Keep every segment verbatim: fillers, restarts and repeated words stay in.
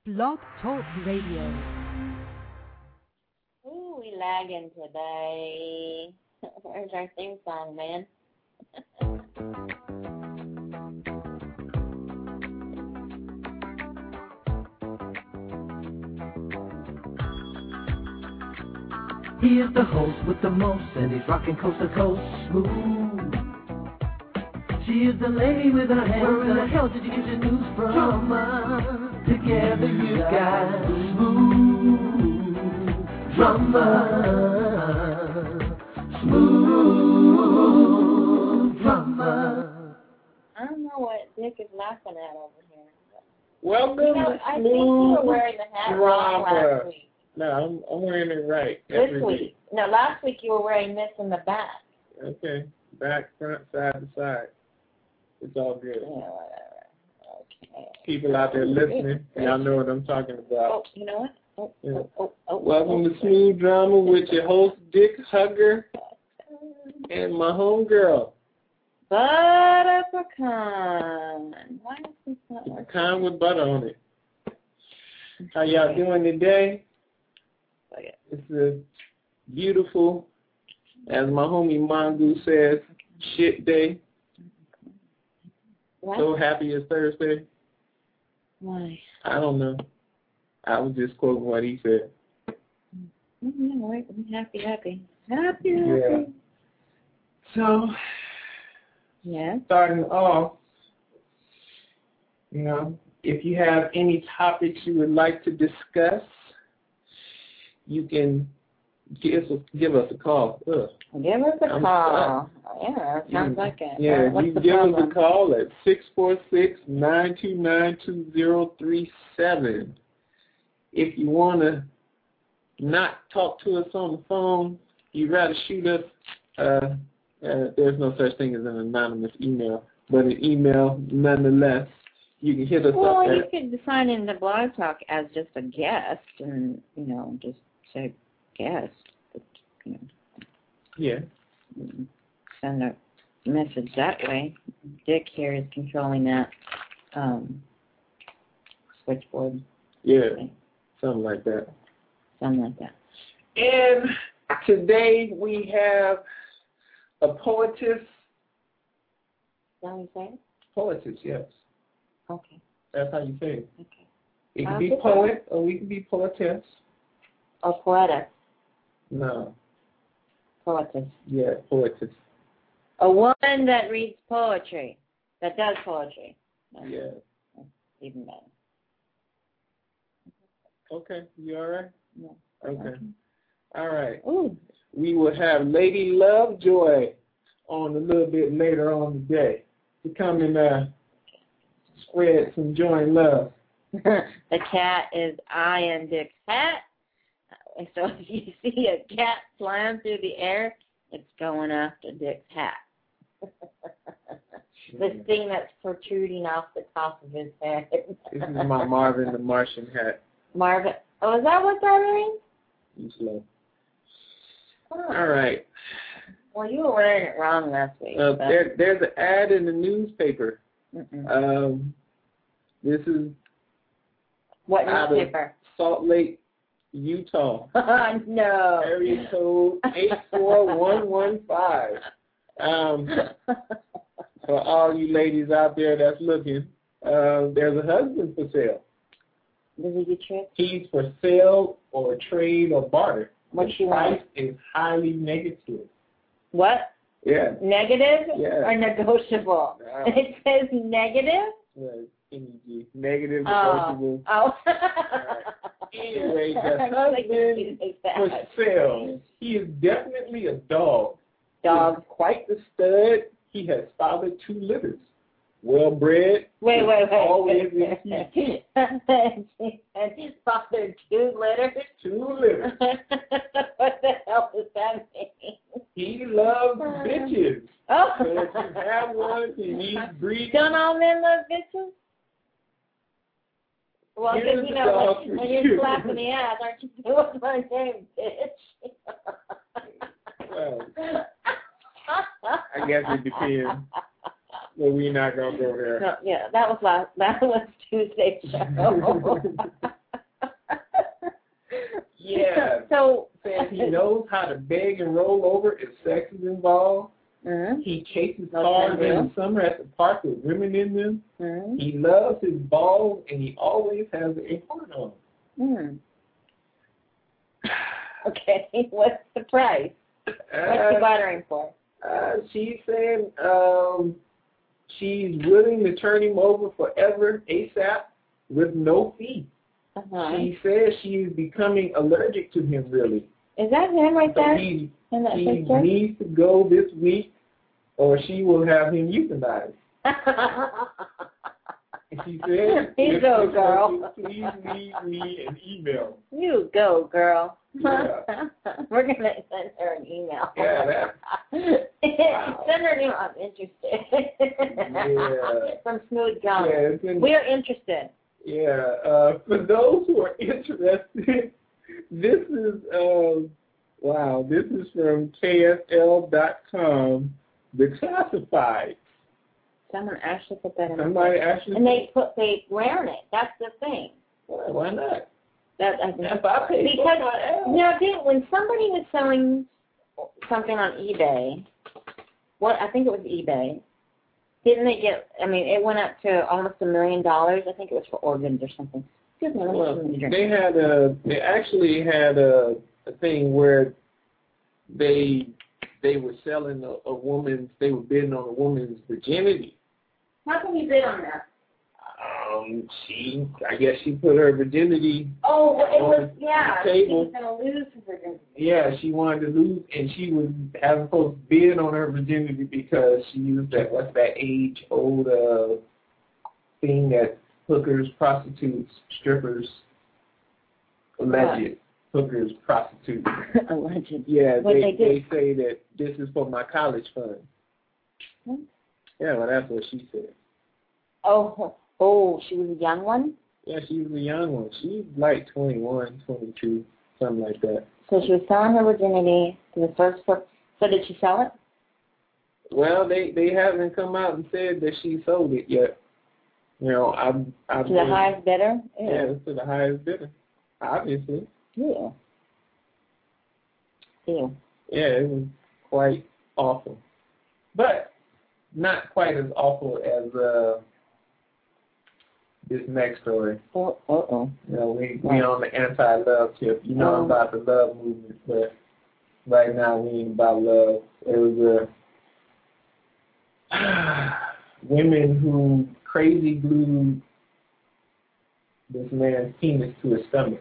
Blog Talk Radio. Ooh, we lagging today. Where's our theme song, man? He is the host with the most, and he's rocking coast to coast smooth. She is the lady with her hands. Where in the hell did you get your news from? Drama. Together you got smooth drama. Smooth drama. I don't know what Dick is laughing at over here. Welcome you know, to I think you were wearing the hat wrong last week. No, I'm, I'm wearing it right. This every week. week. No, last week you were wearing this in the back. Okay. Back, front, side to side. It's all good. Yeah, whatever. Okay. People out there listening, y'all know what I'm talking about. Oh, you know what? Oh, Yeah. oh, oh, oh, Welcome oh, to Smooth Drama with your host, Dick Hugger, and my homegirl. Butter pecan. Why is this not working? Pecan with butter on it. How y'all doing today? Okay. It's a beautiful, as my homie Mongoose says, shit day. What? So happy it's Thursday. Why? I don't know. I was just quoting what he said. No, I'm happy, happy. Happy, Yeah. happy. So, Yeah. starting off, you know, if you have any topics you would like to discuss, you can give us, give us a call. Ugh. Give us a I'm call. Yeah, that sounds like it. Yeah, What's you the can give problem? us a call at six four six, nine two nine, two zero three seven. If you want to not talk to us on the phone, you'd rather shoot us, uh, uh, there's no such thing as an anonymous email, but an email nonetheless. You can hit us well, up you at... could sign in the Blog Talk as just a guest and, you know, just say guest. But, you know, Yeah. send a message that way. Dick here is controlling that um, switchboard. Yeah, thing. something like that. Something like that. And today we have a poetess. Is that what you say? Poetess, yes. Okay. That's how you say it. Okay. It I'll can be get poet or we can be poetess. Or poetess. No. Poetess. Yeah, poetess. A woman that reads poetry. That does poetry. That's Yeah. even better. Okay. You all right? Yeah. Okay. All right. Ooh. We will have Lady Lovejoy on a little bit later on today to come and uh, spread some joy and love. The cat is eyeing Dick's hat. So if you see a cat flying through the air, it's going after Dick's hat. This thing that's protruding off the top of his head. This is my Marvin the Martian hat. Marvin. Oh, is that what that means? You slow. Oh. All right. Well, you were wearing it wrong last week. Uh, but... there, there's an ad in the newspaper. Mm-mm. Um, this is What out of newspaper? Salt Lake, Utah. No. Area code eight four one one five. Um, for all you ladies out there that's looking, uh, there's a husband for sale. Does he get tricked? He's for sale or trade or barter. What the she price wants? is highly negative. What? Yeah. Negative Yeah. or negotiable? Wow. It says negative? Yeah, N E G. Negative, Oh. negotiable. Oh. Anyway, the I'm so husband confused with for that. sale. He is definitely a dog. Dog. He is quite the stud. He has fathered two litters. Well bred. Wait, wait, wait. Always in heat. And fathered two litters? Two litters. What the hell does that mean? He loves bitches. Oh. So if you have one and he's breeding. Don't all men love bitches? Well, Here's because, you the know, dog when, for when you. you're slapping the ass, aren't you doing my name, bitch? Well, I guess it depends. But we're not gonna go there. No, yeah, that was last. That was Tuesday's show. Yeah. So says he knows how to beg and roll over if sex is involved. Mm-hmm. He chases cars in the summer at the park with women in them. Mm-hmm. He loves his balls, and he always has a horn on. Mm. Okay, what's the price? What's Uh, the bartering for? uh, she's saying um, she's willing to turn him over forever, ASAP, with no fee. Uh-huh. She says she is becoming allergic to him, really. Is that him right So there? he, In that he picture? needs to go this week, or she will have him euthanized. And she said, You go, girl. please leave me an email. You go, girl. Yeah. We're going to send her an email. Yeah, wow. Send her an email. I'm interested. Yeah. From Smooth Gum. Yeah, it's in, We are interested. yeah. Uh, for those who are interested, this is, uh, wow, this is from K S L dot com, The Classified. Someone actually put that in. Somebody actually. And they put they wearing it. That's the thing. Why, why not? That I think. If I pay Because for my you know, didn't, when somebody was selling something on eBay, what I think it was eBay, didn't they get? I mean, it went up to almost a million dollars. I think it was for organs or something. Excuse me, let me Well, let me drink. they had a. They actually had a, a thing where they they were selling a, a woman's. They were bidding on a woman's virginity. How can you bid on that? Um, she. I guess she put her virginity. Oh, it on was the yeah. table. She was gonna lose her virginity. Yeah, she wanted to lose, and she was having folks bid on her virginity because she used that what's that age old uh, thing that hookers, prostitutes, strippers, alleged hookers, prostitutes. Alleged. Yeah, What they, they they did. say that this is for my college fund. Hmm? Yeah, well, that's what she said. Oh, oh, she was a young one? Yeah, she was a young one. She's like twenty-one, twenty-two, something like that. So she was selling her virginity to the first person. So did she sell it? Well, they, they haven't come out and said that she sold it yet. You know, I've, I've To the highest bidder? Yeah, it's to the highest bidder, obviously. Yeah. Yeah. Yeah, it was quite awful. But not quite as awful as uh, this next story. Oh, uh-oh. You know, we, we on the anti-love tip. You know Um, about the love movement, but right now we ain't about love. It was uh, women who crazy glued this man's penis to his stomach,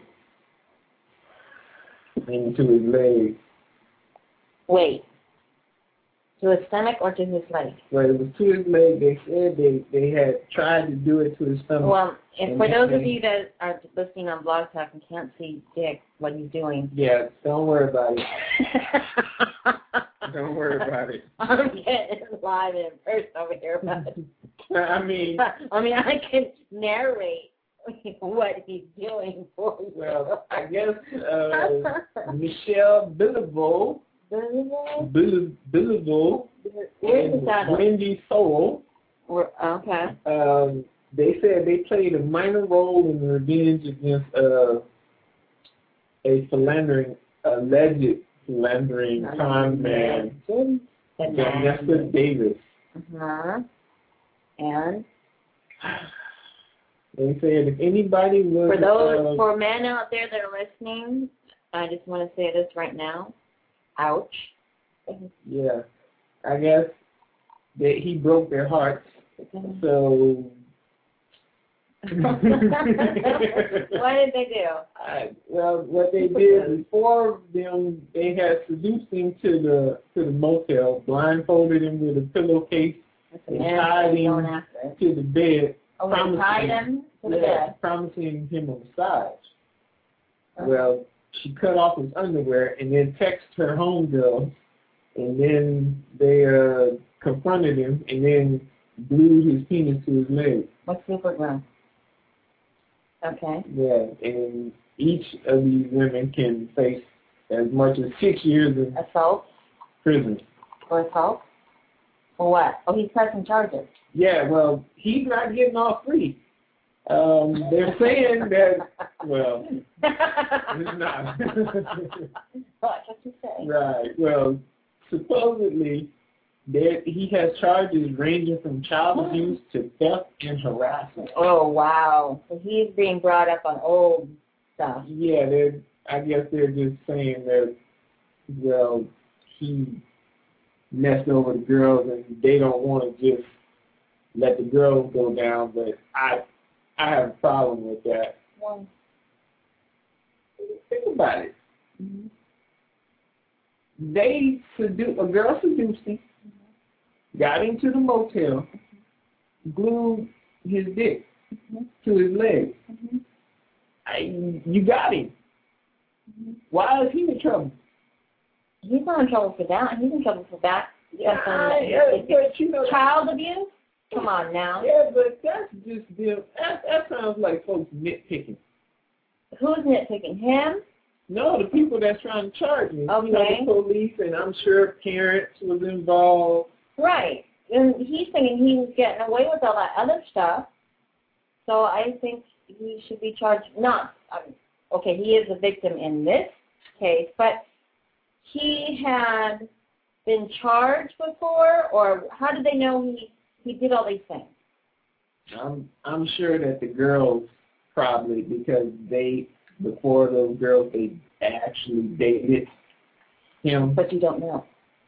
and to his leg. Wait. To his stomach or to his leg? Well, it was to his leg. They said they, they had tried to do it to his stomach. Well, if And for those of they- you that are listening on Blog Talk and can't see Dick, what he's doing. Yeah, don't worry about it. Don't worry about it. I'm getting live in person over here about it. I mean, I mean, I can narrate what he's doing for you. well, I guess uh, Michelle Billivaux, Bill- Billivaux, Where's the and title? Wendy Soul, We're- Okay. um, they said they played a minor role in the revenge against uh, a philandering, alleged philandering con man, Vanessa Davis. Uh-huh. And They said if anybody was for those, uh, for men out there that are listening, I just want to say this right now. Ouch. yeah, I guess that he broke their hearts. So What did they do? I, well, what they did before them, they had seduced him to the to the motel, blindfolded him with a pillowcase, and tied him Going after it. to the bed, Oh, they tied him to the yeah, bed. promising him a massage. Uh-huh. Well, she cut off his underwear and then texted her homegirl, and then they uh, confronted him and then glued his penis to his leg. What's super glue? Okay. Yeah, and each of these women can face as much as six years in Assault prison. or assault? For what? Oh, he's pressing charges. Yeah, well, he's not getting off free. Um, they're saying that, well, it's not. What? What you say? Right. Well, supposedly, there he has charges ranging from child abuse to theft and harassment. Oh, wow. So he's being brought up on old stuff. Yeah, they're. I guess they're just saying that, well, he messed over the girls and they don't want to just let the girls go down, but I I have a problem with that. Well, think about it. mm-hmm. They seduced, a girl seduced him, mm-hmm. got into the motel, mm-hmm. glued his dick mm-hmm. to his leg. Mm-hmm. I, you got him. Mm-hmm. Why is he in trouble? He's not in trouble for that. He's in trouble for that. Yeah, yeah, but you know, child abuse? Come on now. Yeah, but that's just them. That, that sounds like folks nitpicking. Who's nitpicking? Him? No, the people that's trying to charge me. Okay. You know, the police, and I'm sure parents was involved. Right. And he's thinking he was getting away with all that other stuff. So I think he should be charged. Not, um, okay, he is a victim in this case, but he had been charged before, or how did they know he, he did all these things? I'm I'm sure that the girls probably, because they, before those girls, they actually dated him. But you don't know.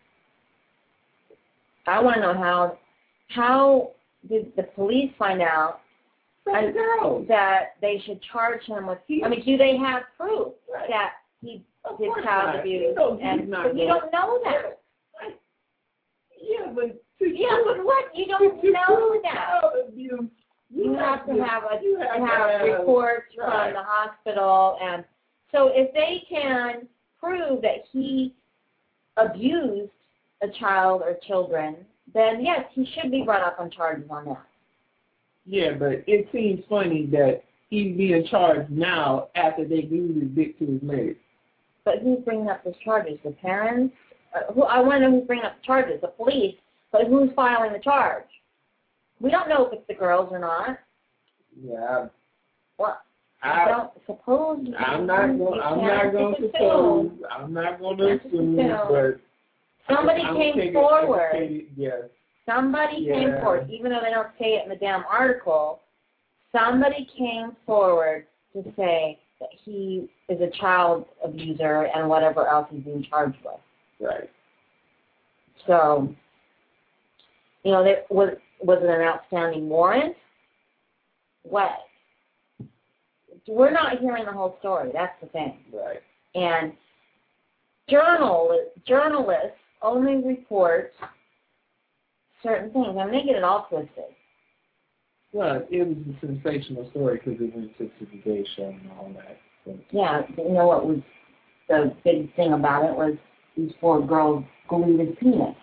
I want to know how how did the police find out From the girls. that they should charge him with, I mean, do they have proof Right. that he Of did course child not. abuse? You know, and he's not but you going- don't know that. Yeah, but to Yeah, but what? You don't to know prove that. child abuse, You have to have a you have, to have have reports right. from the hospital, and so if they can prove that he abused a child or children, then yes, he should be brought up on charges on that. Yeah, but it seems funny that he's being charged now after they glued his dick to his leg. But who's bringing up those charges? The parents? Uh, who, I want to know who's bringing up the charges. The police. But who's filing the charge? We don't know if it's the girls or not. Yeah. Well, I, I don't suppose. I'm not going. I'm not going to suppose. I'm not going to assume. But somebody I'm came forward. Yes. Somebody Yeah. came forward, even though they don't say it in the damn article. Somebody came forward to say that he is a child abuser and whatever else he's being charged with. Right. So, you know, there, was was it an outstanding warrant? What? We're not hearing the whole story. That's the thing. Right. And journal journalists only report certain things. I mean, they get it all twisted. Well, it was a sensational story because it went to the Today Show and all that. So. Yeah, you know what was the big thing about it was these four girls glued his penis.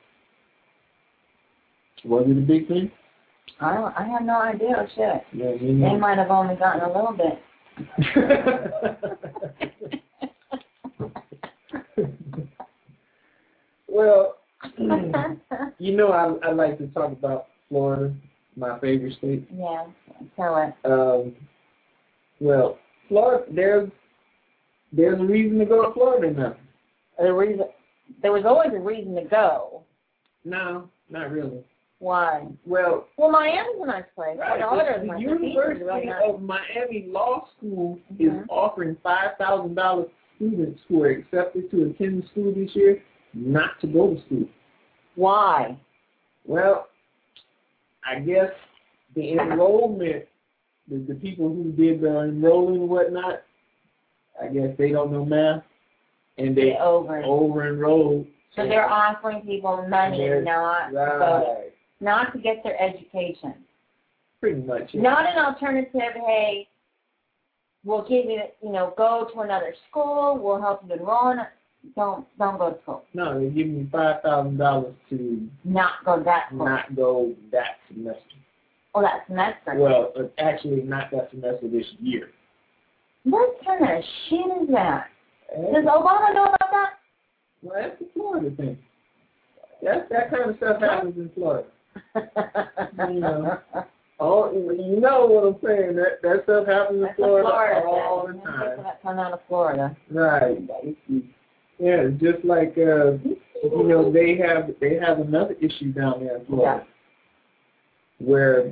Was it a big thing? I don't, I have no idea. Shit. Yeah, me They neither. might have only gotten a little bit. Well, you know, I I like to talk about Florida, my favorite state. Yeah, tell it. Um, well, Florida, there's there's a reason to go to Florida now. The reason, there was always a reason to go. No, not really. Why? Well, Well, Miami's a nice place. right, My daughter the is University really nice. of Miami Law School Mhm. is offering five thousand dollars to students who are accepted to attend the school this year not to go to school. Why? Well, I guess the enrollment, the, the people who did the enrolling and whatnot, I guess they don't know math, and they They over. over enrolled. So they're offering people money They're- not to go, right, not to get their education. pretty much. Yeah. Not an alternative, hey, we'll give you, you know, go to another school, we'll help you enroll in it. Don't, don't go to school. No, they're giving me five thousand dollars to Not go to that school. not go that semester. Oh, that semester. Well, uh, actually, not that semester this year. What kind of shit is that? Does Obama know about that? Well, that's the Florida thing. That's, that kind of stuff happens in Florida. You know. Oh, you know what I'm saying? That that stuff happens in That's Florida, Florida all the thing. time. People that come out of Florida. Right. Yeah, just like uh, you know, they have they have another issue down there in Florida, yeah. where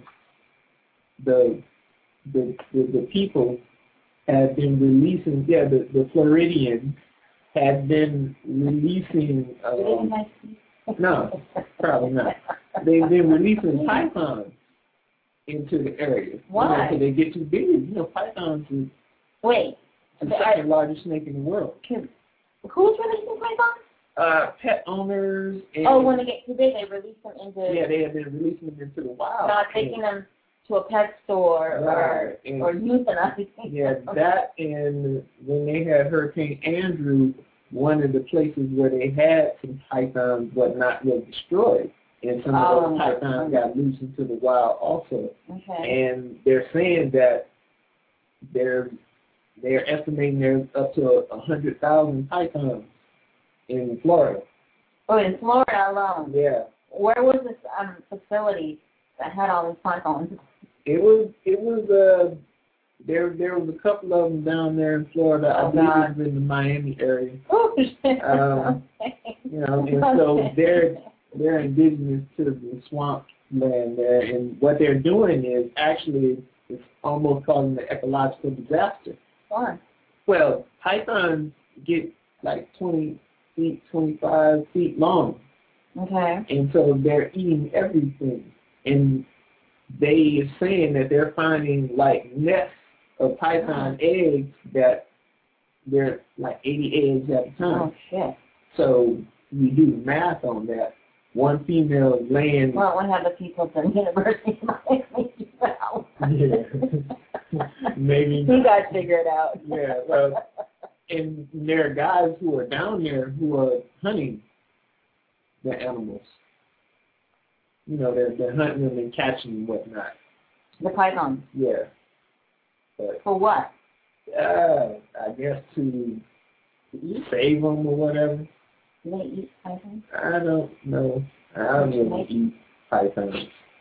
the the the, the people have been releasing. Yeah, the the Floridians have been releasing. Um, no, probably not. They've been releasing pythons into the area. Why? You know, so they get too big. You know, pythons is Wait. the second largest snake in the world. Who's releasing pythons? Uh, pet owners. And oh, when they get too big, they release them into. Yeah, they have been releasing them into the wild. Not taking them to a pet store right. or and, or euthanizing. Yeah, that and when they had Hurricane Andrew, one of the places where they had some pythons but not really destroyed, and some oh, of those pythons got loose into the wild also. Okay. And they're saying that they're they're estimating there's up to a hundred thousand pythons in Florida. Oh, in Florida alone. Yeah. Where was this um, facility that had all these pythons? It was it was uh there there was a couple of them down there in Florida. Oh, I believe God. it was in the Miami area. Oh shit. Um, you know, and so they're they're indigenous to the swamp land there, and what they're doing is actually it's almost causing an ecological disaster. Why? Well, pythons get like twenty feet, twenty-five feet long. Okay. And so they're eating everything. And they are saying that they're finding like nests of python oh. eggs that they're like eighty eggs at a time. Oh, shit. So you do the math on that. One female is laying... Well, one have the people from the University of Miami do that. Yeah. Maybe. You guys figure it out. Yeah, well, and there are guys who are down there who are hunting the animals. You know, they're, they're hunting them and catching them and whatnot. The pythons? Yeah. But, for what? Uh, I guess to save them or whatever. Do they eat pythons? I don't know. I don't really eat pythons.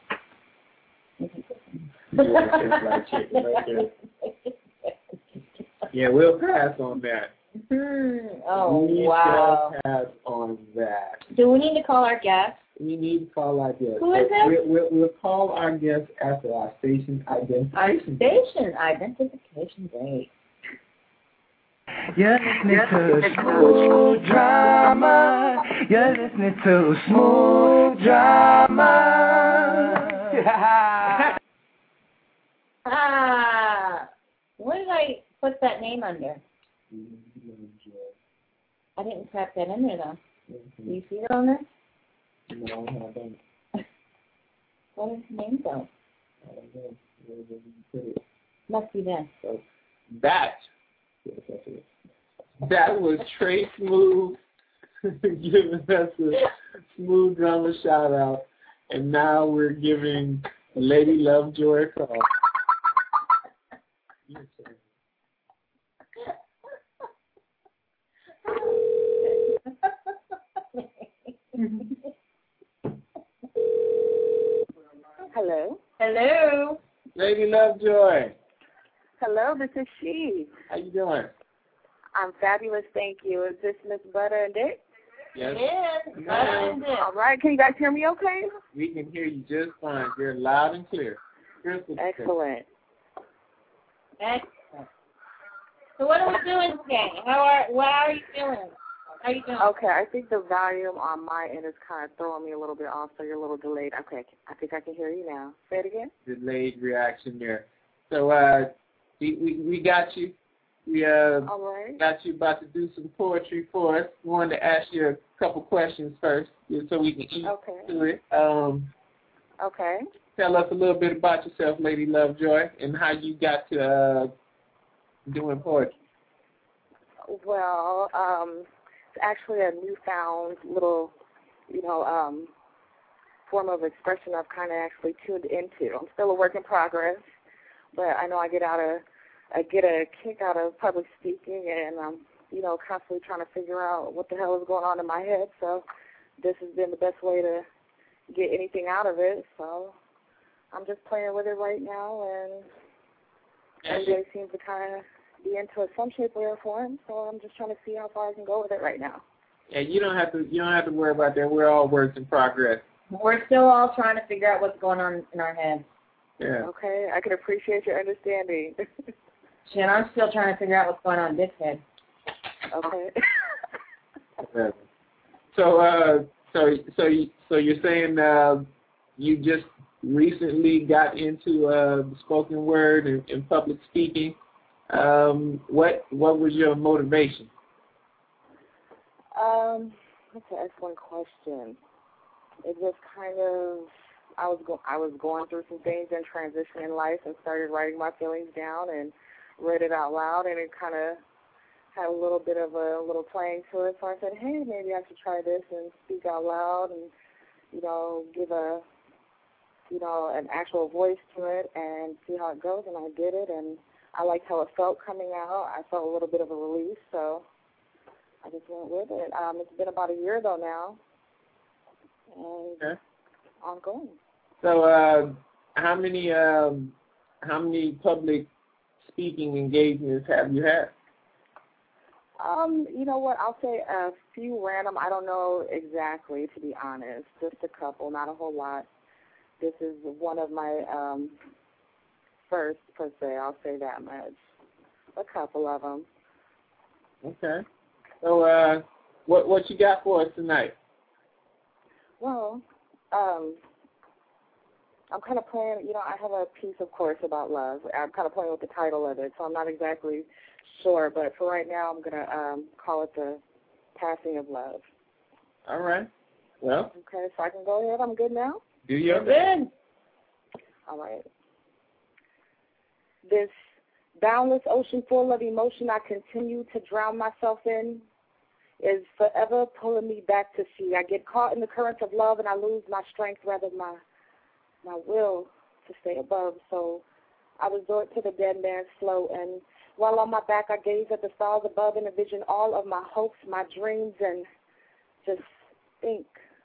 Yeah, it's like chicken right there. Yeah, we'll pass on that. Mm-hmm. Oh, we wow. We'll pass on that. Do we need to call our guest? We need to call our guest. Who is it? We'll, we'll, we'll call our guest after our station identification. Our station identification date. You're listening to Smooth Drama. You're listening to Smooth Drama. Ah, what did I put that name under? I didn't type that in there though. Mm-hmm. Do you see it on there? No, I don't. What is the name though? I don't know. Where did you put it? Must be there. So that. That was Trey Smooth giving us a Smooth Drama shout out, and now we're giving Lady Lovejoy a call. Hello. Hello. Lady Lovejoy. Hello, this is she. How you doing? I'm fabulous, thank you. Is this Miss Butter and Dick? Yes. Yes, Butter and Dick. All right, can you guys hear me okay? We can hear you just fine. You're loud and clear. Crystal clear. Excellent. Excellent. So what are we doing today? How are, what are you feeling? How are you doing? Okay, I think the volume on my end is kind of throwing me a little bit off, so you're a little delayed. Okay, I think I can hear you now. Say it again. Delayed reaction there. So uh, we, we, we got you. We uh, All right. got you about to do some poetry for us. We wanted to ask you a couple questions first so we can eat okay. to it. Um, okay. Tell us a little bit about yourself, Lady Lovejoy, and how you got to uh, doing poetry. Well, um, it's actually a newfound little, you know, um, form of expression I've kind of actually tuned into. I'm still a work in progress, but I know I get out of I get a kick out of public speaking, and I'm, you know, constantly trying to figure out what the hell is going on in my head. So this has been the best way to get anything out of it. So I'm just playing with it right now, and everybody seems to kind of be into it some shape or form. So I'm just trying to see how far I can go with it right now. Yeah, you don't have to. You don't have to worry about that. We're all works in progress. We're still all trying to figure out what's going on in our heads. Yeah. Okay, I can appreciate your understanding. And I'm still trying to figure out what's going on in this head. Okay. so, uh, so, so, you, so you're saying uh, you just recently got into uh, spoken word and, and public speaking. Um, what what was your motivation? Um, that's an excellent question. It just kind of, I was go, I was going through some things in transition in life and started writing my feelings down and read it out loud, and it kind of had a little bit of a little playing to it. So I said, hey, maybe I should try this and speak out loud and, you know, give a, you know, an actual voice to it and see how it goes. And I did it, and I liked how it felt coming out. I felt a little bit of a release, so I just went with it. Um, it's been about a year, though, now, and Okay. ongoing. So, uh, how many um, how many public speaking engagements have you had? Um, you know what, I'll say a few random. I don't know exactly, to be honest. Just a couple, not a whole lot. This is one of my um, first, per se. I'll say that much. A couple of them. Okay. So, uh, what what you got for us tonight? Well, um, I'm kind of playing, you know, I have a piece, of course, about love. I'm kind of playing with the title of it, so I'm not exactly sure. But for right now, I'm going to um, call it The Passing of Love. All right. Well. Okay, so I can go ahead. I'm good now? Do your Good. All right. This boundless ocean full of emotion I continue to drown myself in is forever pulling me back to sea. I get caught in the currents of love and I lose my strength, rather my my will to stay above. So I resort to the dead man's flow, and while on my back I gaze at the stars above and envision all of my hopes, my dreams, and just think.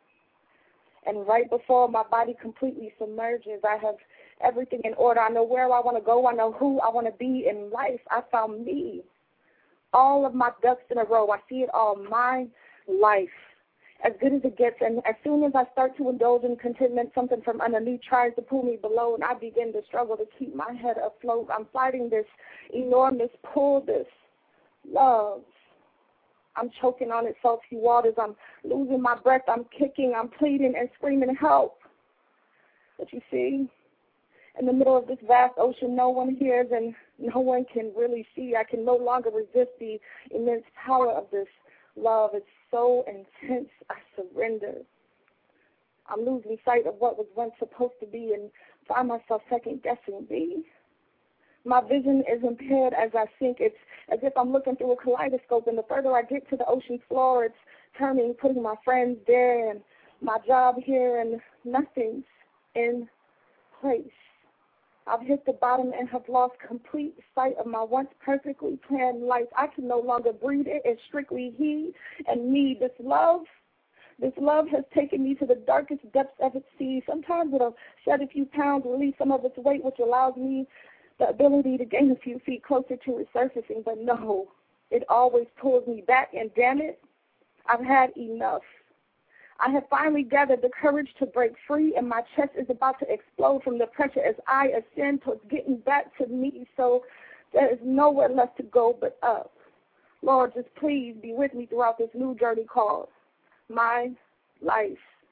And right before my body completely submerges, I have everything in order. I know where I want to go. I know who I want to be in life. I found me. All of my ducks in a row. I see it all. My life, as good as it gets. And as soon as I start to indulge in contentment, something from underneath tries to pull me below, and I begin to struggle to keep my head afloat. I'm fighting this enormous pull, this love. I'm choking on its salty waters. I'm losing my breath. I'm kicking. I'm pleading and screaming help. But you see, in the middle of this vast ocean, no one hears and no one can really see. I can no longer resist the immense power of this love. It's so intense, I surrender. I'm losing sight of what was once supposed to be and find myself second-guessing me. My vision is impaired as I sink. It's as if I'm looking through a kaleidoscope, and the further I get to the ocean floor, it's turning, putting my friends there and my job here, and nothing's in place. I've hit the bottom and have lost complete sight of my once perfectly planned life. I can no longer breathe. It is strictly he and me. This love, this love has taken me to the darkest depths of its sea. Sometimes it'll shed a few pounds, release some of its weight, which allows me the ability to gain a few feet closer to resurfacing. But no, it always pulls me back, and damn it, I've had enough. I have finally gathered the courage to break free, and my chest is about to explode from the pressure as I ascend towards getting back to me. So there is nowhere left to go but up. Lord, just please be with me throughout this new journey called my life.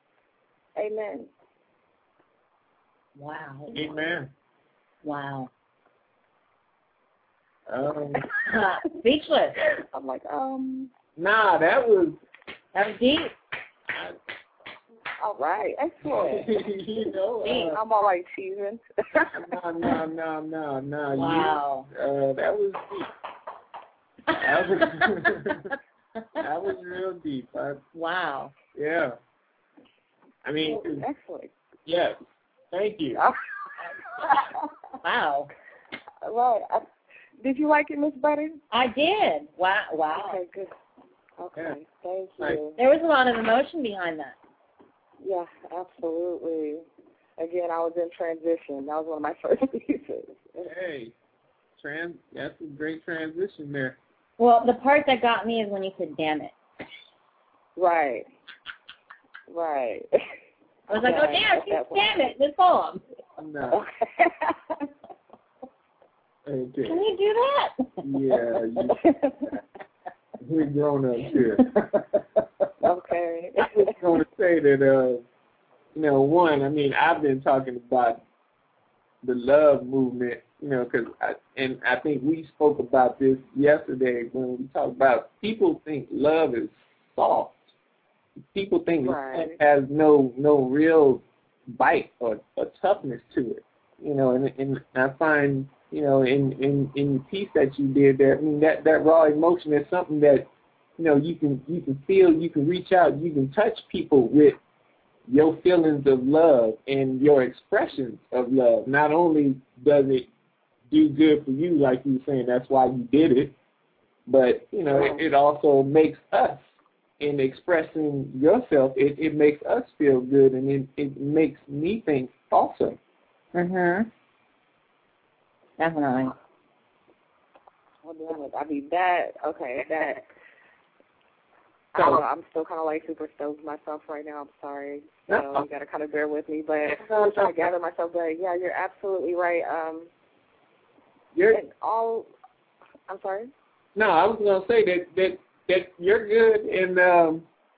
Amen. Wow. Amen. Wow. Um, Speechless. I'm like, um. nah, that was. That was deep. All right, excellent. you know, uh, I'm all right, cheesing. no, no, no, no, no. Wow. You, uh, that was deep. That was, that was real deep. I, Wow. yeah. I mean, excellent. yes. Thank you. Wow. Right. I, did you like it, Miss Butter? I did. Wow. Wow. Okay, good. Okay, Yeah. thank you. Nice. There was a lot of emotion behind that. Yeah, absolutely. again, I was in transition. That was one of my first pieces. Hey, trans. That's a great transition there. Well, the part that got me is when you said, damn it. Right. Right. I was like, oh, damn, damn it, this poem. No. Okay. Can you do that? Yeah, you, we're grown up here. Okay. I was going to say that, uh, you know, one, I mean, I've been talking about the love movement, you know, because, and I think we spoke about this yesterday when we talked about people think love is soft. People think right. love has no no real bite or, or toughness to it, you know, and, and I find, you know, in, in, in the piece that you did there, I mean, that, that raw emotion is something that, you know, you can you can feel, you can reach out, you can touch people with your feelings of love and your expressions of love. Not only does it do good for you, like you were saying, that's why you did it, but, you know, it, it also makes us, in expressing yourself, it, it makes us feel good, and it, it makes me think also. Mm-hmm. Definitely. Well, damn it. I mean, that, okay, that, I don't know, I'm still kind of like super stoked myself right now. I'm sorry. So No. you got to kind of bear with me, but I'm trying to gather myself. But, yeah, you're absolutely right. Um, You're, and all, I'm sorry? no, I was going to say that, that that you're good in um,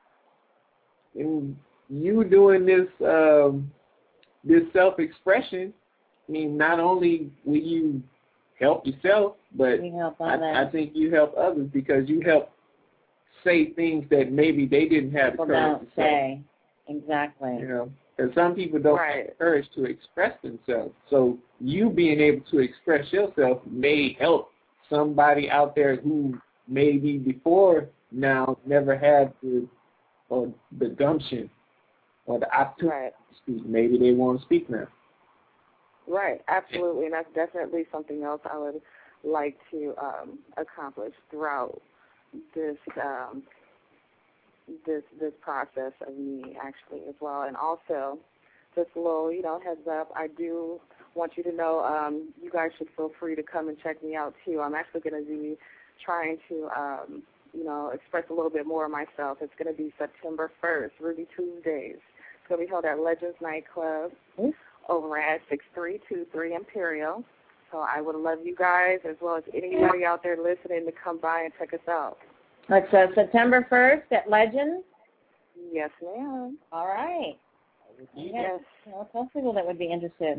in you doing this um, this self-expression. I mean, not only will you help yourself, but We help I, others. I think you help others because you help say things that maybe they didn't have People the courage don't to say. say. Exactly. You know, because some people don't Right. have the courage to express themselves. So you being able to express yourself may help somebody out there who maybe before now never had the or the gumption or the opportunity Right. to speak. Maybe they want to speak now. Right, absolutely, and that's definitely something else I would like to um, accomplish throughout this um, this this process of me actually as well. And also, just a little, you know, heads up, I do want you to know um, you guys should feel free to come and check me out too. I'm actually going to be trying to, um, you know, express a little bit more of myself. It's going to be September first, Ruby Tuesdays. It's going to be held at Legends Nightclub mm-hmm. over at six three two three Imperial. So I would love you guys, as well as anybody out there listening, to come by and check us out. It's uh, September first at Legends? Yes, ma'am. All right. Yes. Well, tell people that would be interested.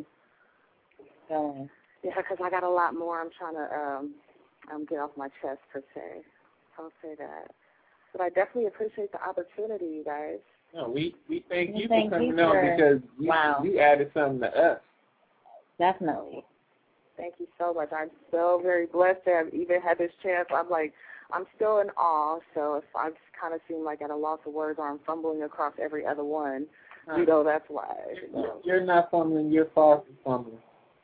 Going. Yeah, because I got a lot more I'm trying to um, um, get off my chest, per se. I'll say that. But I definitely appreciate the opportunity, you guys. No, we, we thank We you thank for you coming on for- because you, wow. you added something to us. Definitely. Thank you so much. I'm so very blessed to have even had this chance. I'm like, I'm still in awe, so if I just kind of seem like at a loss of words or I'm fumbling across every other one, you know, that's why. So. You're not fumbling, you're far from fumbling.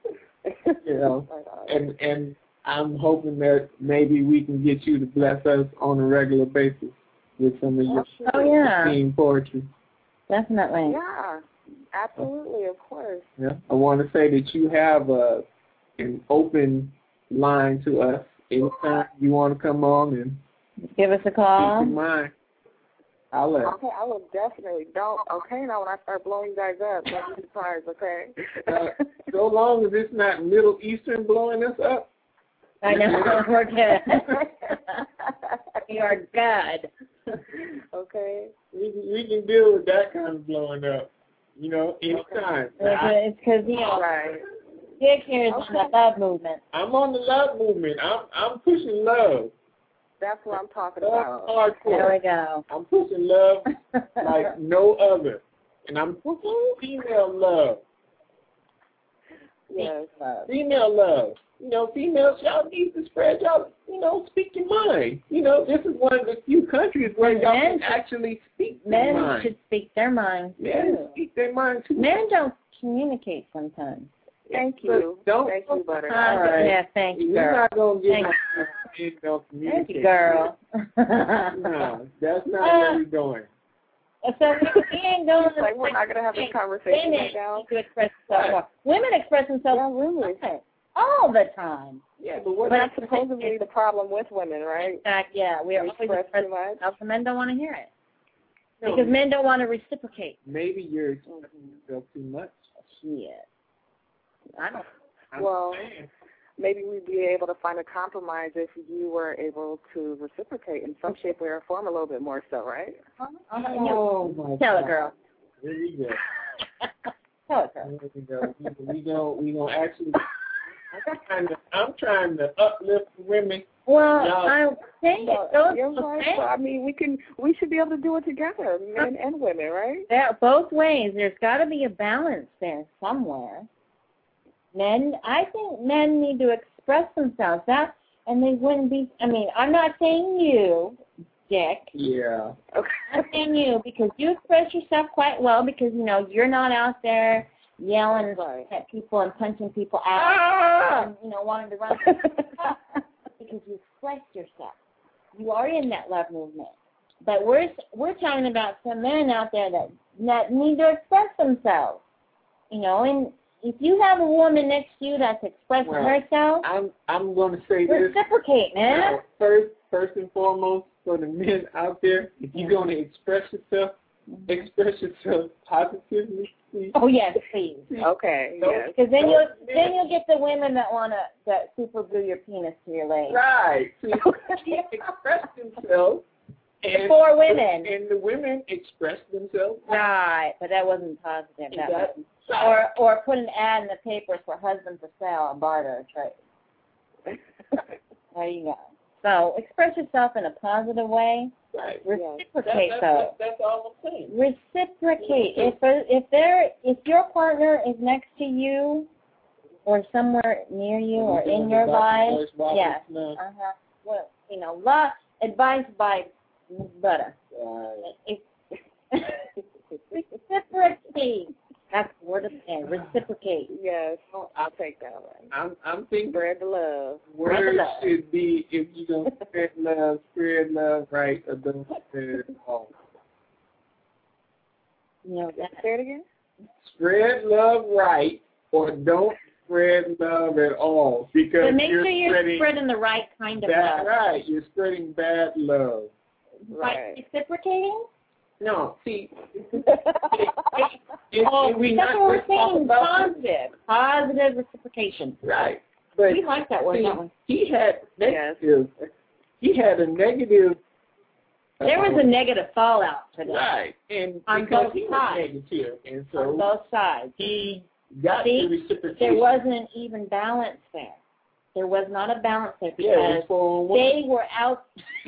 You know, and and I'm hoping that maybe we can get you to bless us on a regular basis with some of your oh, yeah. theme poetry. Definitely. Yeah, absolutely, of course. Yeah, I want to say that you have a an open line to us anytime you want to come on and give us a call. keep in mind. I'll let. Okay, I will definitely. Don't. Okay, now when I start blowing you guys up, don't be surprised. Okay. uh, so long as it's not Middle Eastern blowing us up. I know, we're good. We are good. Okay. We can, we can deal with that kind of blowing up, you know, anytime. Okay. It's because, you know, right. Dick here is okay. on the love movement. I'm on the love movement. I'm I'm pushing love. That's what I'm talking love about. Hardcore. There we go. I'm pushing love like no other. And I'm pushing female love. Yes. Female love. You know, females, y'all need to spread y'all, you know, speak your mind. You know, this is one of the few countries where y'all men can actually speak men their mind. should speak their minds, Men too. speak their mind, too. Men don't communicate sometimes. Thank you. Don't, Thank you, Butter. Uh, All right. Yeah, thank you, You're girl. not going to get Thank no men don't Thank communicate. you, girl. No, that's not where we're going. So we ain't going to like we're not gonna have this conversation women right now. need to express themselves more. Women express themselves Yeah, really. all the time. Yeah, but what But that's supposedly the problem with women, right? In fact, yeah, we are We always express expressing too much. ourselves, and men don't want to hear it no, because men don't want to reciprocate. maybe you're expressing yourself too much. Shit. I don't. I'm Well, saying. maybe we'd be able to find a compromise if you were able to reciprocate in some shape, way, or form a little bit more so, right? Oh, my Tell God. it, girl. There you go. Tell it, girl. There we go. We, we don't. We don't actually. I'm trying to. I'm trying to uplift women. Well, Y'all- I'm saying it. Well, Those, you're right. okay. So, I mean, we can, we should be able to do it together, men and women, right? Yeah, both ways. There's got to be a balance there somewhere. Men, I think men need to express themselves. That, and they wouldn't be. I mean, I'm not saying you, Dick. Yeah. Okay. I'm saying you because you express yourself quite well because you know you're not out there yelling Right. at people and punching people out Ah! and you know wanting to run because you express yourself. You are in that love movement. But we're we're talking about some men out there that that need to express themselves. You know, and if you have a woman next to you that's expressing Well, herself, I'm. I'm going to say this. reciprocate, man. Now, first, first and foremost, for the men out there, if you're going to express yourself, express yourself positively, please. Oh yes, please. Okay, Don't- yes. Because then don't you'll men- then you'll get the women that wanna that super glue your penis to your leg. Right. See, they express themselves, and For women. and the women express themselves. Right, but that wasn't positive. That That- was, or or put an ad in the paper for husband for sale or barter or trade. There you go. So express yourself in a positive way. Right. Reciprocate That- that- though. that- That's all I'm saying. Reciprocate. If if there if your partner is next to you, or somewhere near you, or in your life, yes. No. Uh huh. Well, you know, love advice by butter. Right. Reciprocate. That's the word of the day. Reciprocate. Yes, I'll take that one. I'm I'm thinking Spread the love. words love. should be, if you're going to spread love, spread love right, or don't spread it all. You know that. Say it again? Spread love right, or don't spread love at all, because But make you're sure you're spreading spreading the right kind of bad, love. right, you're spreading bad love. Right. Like reciprocating? No, see, if, Oh, if we that's not what we're just talk saying. about Positive. Positive reciprocation. right, but We like that word, see, don't he had Yes. negative, he had a negative. There was a negative fallout to that right, and On because both he was sides. negative, and on so both sides. he got See, the reciprocation. There wasn't even balance there. There was not a balance there Yeah, it was because four on one. they were out.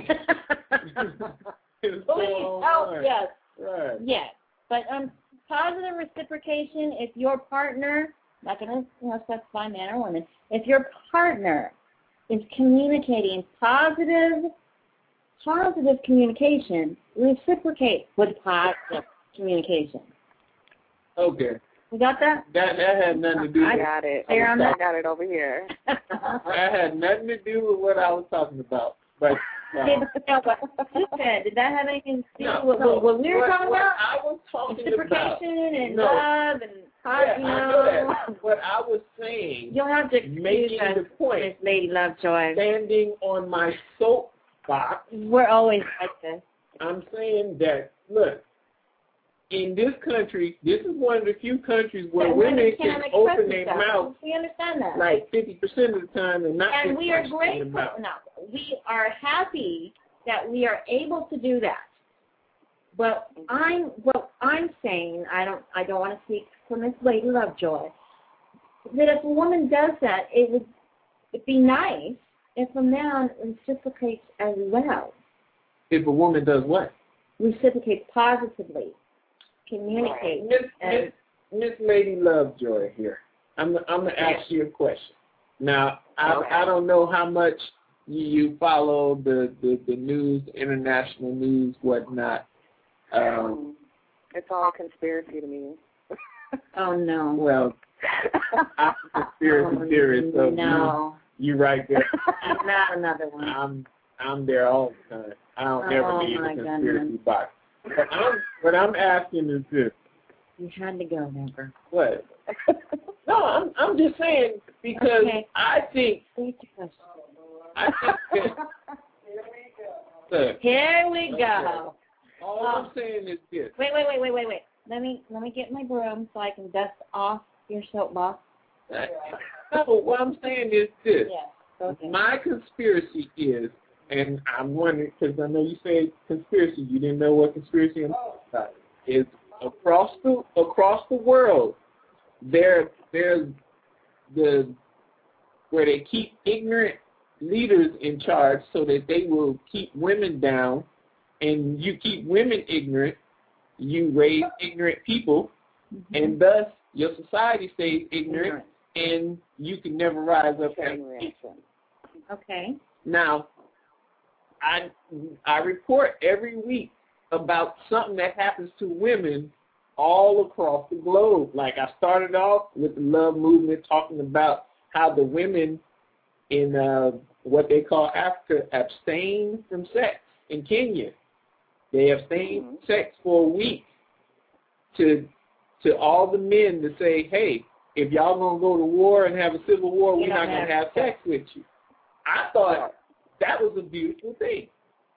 It was four Please on help, one. yes. Right. Yes, but um, positive reciprocation. If your partner, not going to you know, specify man or woman, if your partner is communicating positive, positive communication, reciprocate with positive communication. Okay. You got that? That that had nothing to do. I with got it. Clear on I that? got it over here. That had nothing to do with what I was talking about. But uh, Did, no, what you said, did that have anything to do no, with no, what, what we were what, talking what about? I was talking about. Reciprocation and No. love and Yeah, you I know. know that. What I was saying, You'll have to excuse making us, the point, Miss Lady Lovejoy. standing on my soapbox, We're always like this. I'm saying that, look, in this country, this is one of the few countries where That women women can express open their themselves. mouth We understand that. like fifty percent of the time and not and get we are punched in grateful. the mouth. No, we are happy that we are able to do that. But I'm what I'm saying. I don't. I don't want to speak for Miss Lady Lovejoy. That if a woman does that, it would it'd be nice if a man reciprocates as well. If a woman does what? Reciprocates positively. Communicate. Miss and- Miss Miss Lady Lovejoy here. I'm I'm gonna ask you a question. Now I Okay. I don't know how much you, you follow the, the, the news, international news, whatnot. Um, It's all conspiracy to me. Oh no. well, I'm a conspiracy theorist, so No. you you right there. Not another one. I'm I'm there all the time. I don't never Oh, be in my the conspiracy goodness. box. What I'm, what I'm asking is this. You had to go, Never. What? No, I'm I'm just saying because Okay. I think Wait a question. I think that look, Here we go. all I'm saying is this. Wait, wait, wait, wait, wait, wait. Let me let me get my broom so I can dust off your soapbox. No, what I'm saying is this. Yes. Okay. My conspiracy is, and I'm wondering because I know you say conspiracy, you didn't know what conspiracy I'm talking about. Is across the across the world, there there's the where they keep ignorant leaders in charge so that they will keep women down, and you keep women ignorant, you raise ignorant people, Mm-hmm. and thus your society stays ignorant, Ignorant. and you can never rise up as a people. Okay. Now, I I report every week about something that happens to women all across the globe. Like I started off with the Love Movement talking about how the women in uh, what they call Africa abstain from sex in Kenya. They abstain from sex for a week to to all the men to say, hey, if y'all gonna go to war and have a civil war, we're not gonna have sex with you. I thought that was a beautiful thing.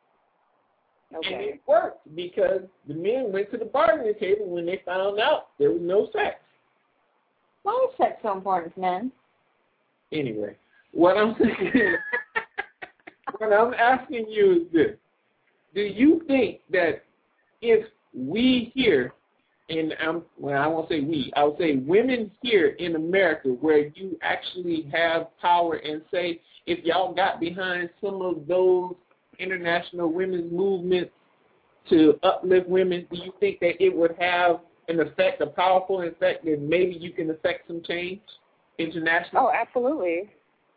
Okay. And it worked because the men went to the bargaining table when they found out there was no sex. Why is sex so important to men? Anyway, what I'm saying, what I'm asking you is this: do you think that if we here, and I'm, well, I won't say we, I would say women here in America, where you actually have power and say, if y'all got behind some of those international women's movements to uplift women, do you think that it would have an effect, a powerful effect, that maybe you can affect some change internationally? Oh, absolutely.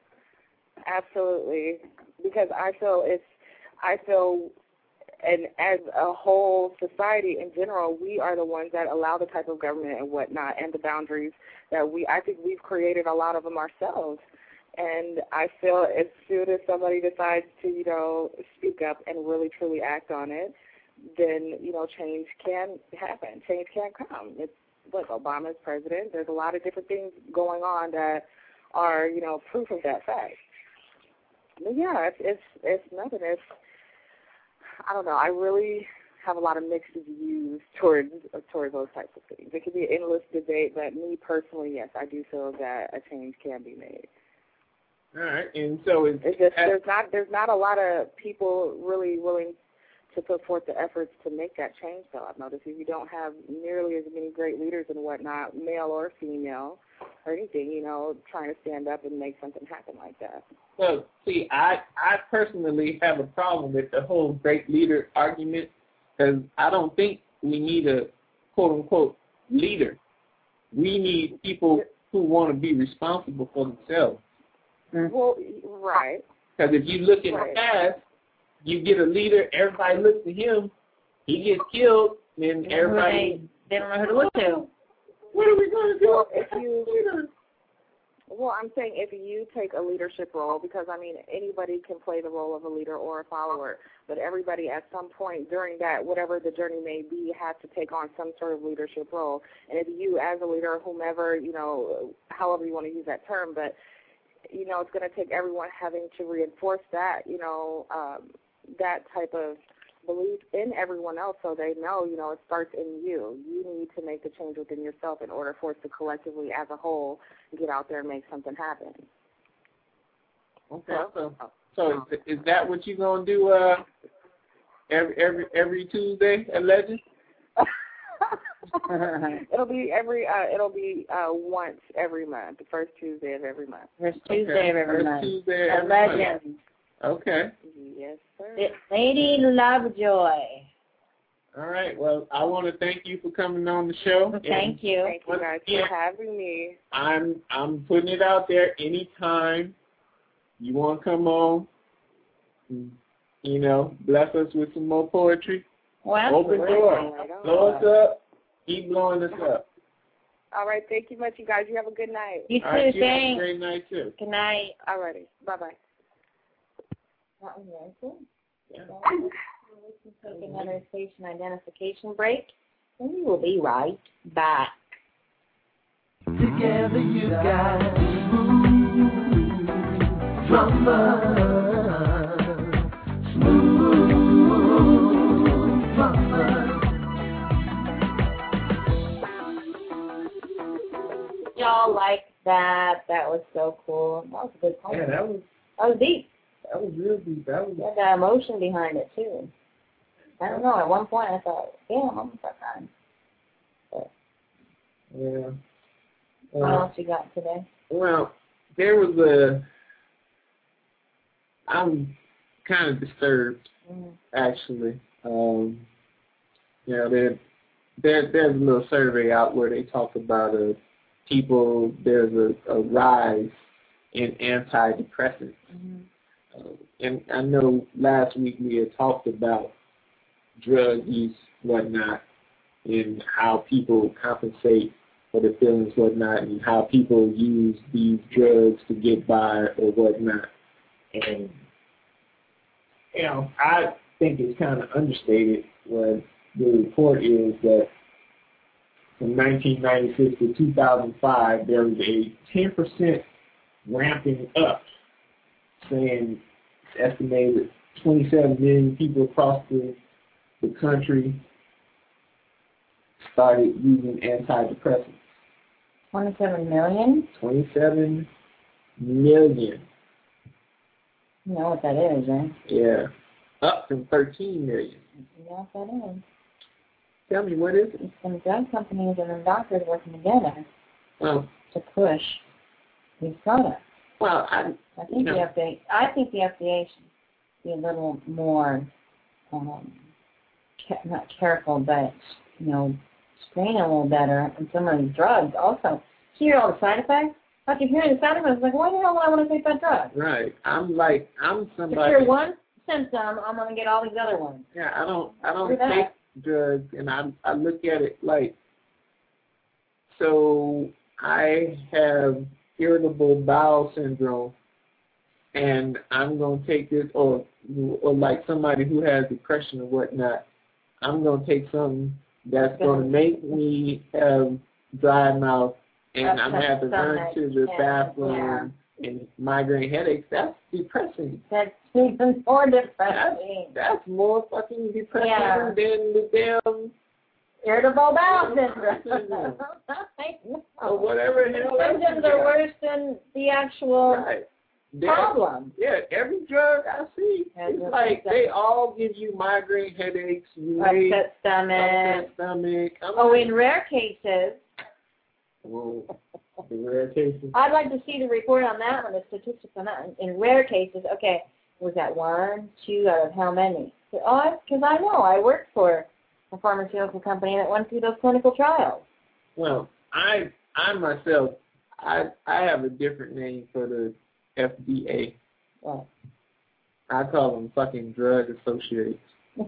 Absolutely. Because I feel it's, I feel, and as a whole society in general, we are the ones that allow the type of government and whatnot and the boundaries that we, I think we've created a lot of them ourselves. And I feel as soon as somebody decides to, you know, speak up and really truly act on it, then, you know, change can happen. Change can come. It's, look, Obama's president. There's a lot of different things going on that are, you know, proof of that fact. But, yeah, it's, it's, it's nothing. It's, I don't know. I really have a lot of mixed views towards, towards those types of things. It could be an endless debate, but me personally, yes, I do feel that a change can be made. All right, and so it's, it's just there's not there's not a lot of people really willing to put forth the efforts to make that change. Though I've noticed if you don't have nearly as many great leaders and whatnot, male or female, or anything, you know, trying to stand up and make something happen like that. So, see, I I personally have a problem with the whole great leader argument because I don't think we need a quote unquote leader. We need people who want to be responsible for themselves. Well, right. Because if you look at right. the past, you get a leader, everybody looks to him, he gets killed, then They everybody... They don't know who to look to. What are we going to do? Well, if you, well, I'm saying if you take a leadership role, because, I mean, anybody can play the role of a leader or a follower, but everybody at some point during that, whatever the journey may be, has to take on some sort of leadership role. And if you, as a leader, whomever, you know, however you want to use that term, but you know, it's going to take everyone having to reinforce that, you know, um, that type of belief in everyone else so they know, you know, it starts in you. You need to make the change within yourself in order for us to collectively, as a whole, get out there and make something happen. Okay. So, so is, is that what you're going to do uh, every, every, every Tuesday at Legend? it'll be every. Uh, it'll be uh, once every month, the first Tuesday of every month. First Tuesday okay. of every first month. Tuesday A every legend. Month. Okay. Yes, sir. It's Lady Lovejoy. All right. Well, I want to thank you for coming on the show. Thank you. Thank you guys again, for having me. I'm I'm putting it out there. Anytime you want to come on, you know, bless us with some more poetry. Well, Open door. Blow us up. Keep blowing us up. All right. Thank you much, you guys. You have a good night. You too. All right, you have a Thanks. great night too. Good night. All righty. Bye bye. That was very cool. Yeah. We can take another station identification break, and we will be right back. Together you got smooth drummer, smooth drummer. Y'all like that? That was so cool. That was a good song. Yeah, that was That was deep. that was real deep. That was Had that emotion behind it too. I don't know. At one point, I thought, "Damn, I'm gonna start crying." But yeah. what Uh, else you got today? well, there was a. I'm kind of disturbed, Mm. actually. Um, you know, there, there, there's a little survey out where they talk about uh, people. There's a, a rise in antidepressants. Mm-hmm. Uh, and I know last week we had talked about drug use, whatnot, and how people compensate for the feelings, whatnot, and how people use these drugs to get by or whatnot. And, you know, I think it's kind of understated when the report is that from nineteen ninety-six to two thousand five, there was a ten percent ramping up, saying it's estimated twenty-seven million people across the, the country started using antidepressants. Twenty-seven million. twenty-seven million. You know what that is, right? Yeah. Up from thirteen million. You know what that is? Tell me, what is it? It's some drug companies and the doctors working together Well, to push these products. well, I, I think No. the F D A. I think the F D A should be a little more, um, ca- not careful, but you know, screen a little better on some of these drugs. Also, hear all the side effects. After hearing the side effects, like, why the hell would I want to take that drug? right. I'm like, I'm To somebody. cure one symptom, I'm gonna get all these other ones. Yeah, I don't, I don't Screw that. take drugs, and I, I look at it like, so I have irritable bowel syndrome, and I'm gonna take this, or, or like somebody who has depression or whatnot, I'm gonna take something that's gonna make me have dry mouth, and I'm gonna have to run to the bathroom and migraine headaches. That's depressing. That's even more That's, depressing. that's more fucking depressing Yeah. than the damn Irritable bowel Syndrome. syndrome. or whatever the hell else Symptoms you are got. worse than the actual Right. They're- problem. Yeah, every drug I see, Has it's a like symptom. they all give you migraine headaches, weight, Upset stomach. upset stomach. I'm Oh, like, in rare cases, well, the rare cases. I'd like to see the report on that one, the statistics on that one. In rare cases, okay, was that one, two out of how many? Oh, because I know I worked for a pharmaceutical company that went through those clinical trials. Well, I I myself, I I have a different name for the F D A. What? I call them fucking drug associates. you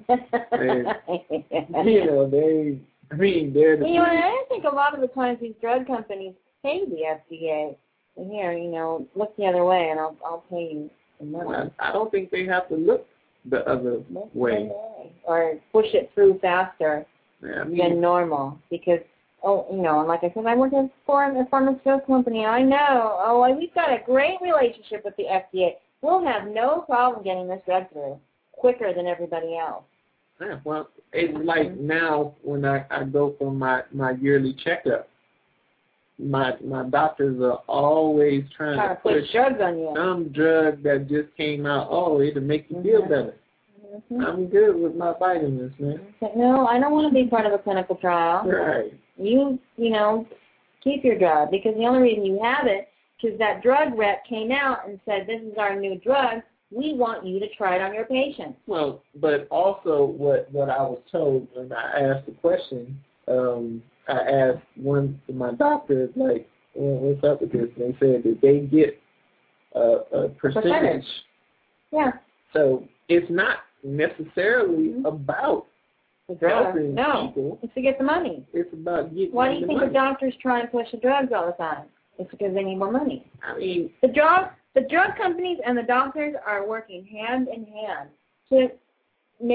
You know, they, I mean, they're the know, I think a lot of the times these drug companies pay the F D A. And here, you know, look the other way and I'll I'll pay you some money. Well, I don't think they have to look the other Look the way. other way. Or push it through faster Yeah, I than mean, normal because, oh, you know, and like I said, I work in for a pharmaceutical company, and I know, oh, like, we've got a great relationship with the F D A. We'll have no problem getting this drug through quicker than everybody else. yeah, well, it's like now when I, I go for my, my yearly checkup, my my doctors are always trying Trying to to push push drugs on you. some drug that just came out, oh, it'll make you feel Mhm. better. Mm-hmm. I'm good with my vitamins, man. No, I don't want to be part of a clinical trial. Right. You, you know, keep your drug because the only reason you have it because that drug rep came out and said, this is our new drug. We want you to try it on your patients. Well, but also what, what I was told when I asked the question, um, I asked one of my doctors, like, well, what's up with this? And they said that they get a, a percentage. Percentage. Yeah. So it's not necessarily Mm-hmm. about The drug. helping No. people. It's to get the money. It's about getting Why do you the think money. the doctors try and push the drugs all the time? It's because they need more money. I mean, The drug, the drug companies and the doctors are working hand in hand to make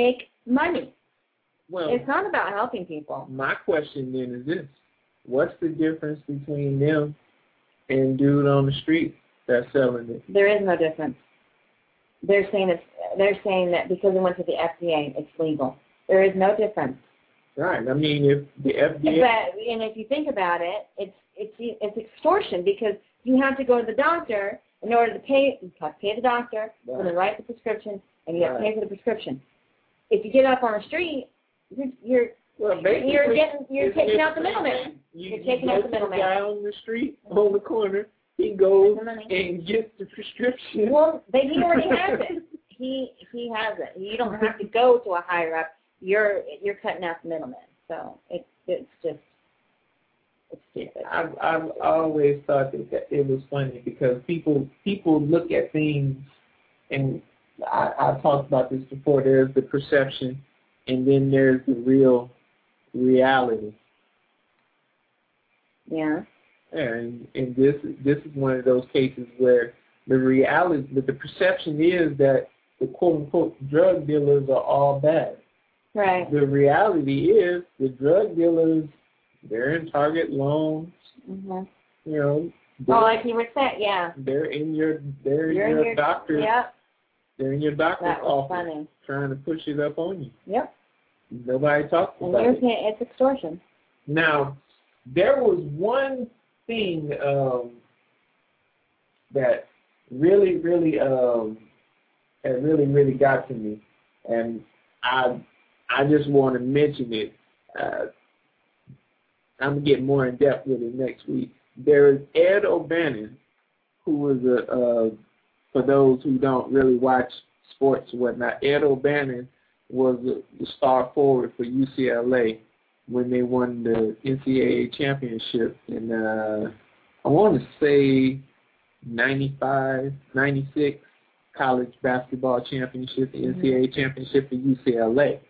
money. Well, It's not about helping people. My question then is this. What's the difference between them and dude on the street that's selling it? There is no difference. They're saying it's, they're saying that because it went to the F D A, it's legal. There is no difference. Right. I mean, if the F D A... But, and if you think about it, it's it's it's extortion because you have to go to the doctor in order to pay. You have to pay the doctor for the write the prescription, and you have to pay for the prescription. If you get up on the street, you're you're well, you're getting you're taking out the middleman. middleman. You, you're taking you out the middleman. The guy on the street, on the corner, he goes and gets the prescription. Well, they, he already has it. He he has it. You don't have to go to a higher up. You're you're cutting out the middleman. So it's it's just it's stupid. I've I've always thought that, that it was funny because people people look at things, and I I talked about this before. There's the perception, and then there's the real reality. Yeah. And and this this is one of those cases where the reality, the, the perception is that the quote unquote drug dealers are all bad. Right. The reality is the drug dealers, they're in Target loans. Mm-hmm. You know. Oh, like you were saying, yeah. They're in your they're You're in your, your doctor's. Yep. They're in your doctor's That was office funny. trying to push it up on you. Yep. Nobody talks And about you're it. saying it's extortion. Now, there was one thing um, that really, really, um, that really, really got to me, and I, I just want to mention it. Uh, I'm gonna get more in depth with it next week. There is Ed O'Bannon, who was a, uh, for those who don't really watch sports or whatnot. Ed O'Bannon was a, the star forward for U C L A when they won the N C double A championship in, uh, I want to say, ninety-five, ninety-six, college basketball championship, the N C double A championship for U C L A.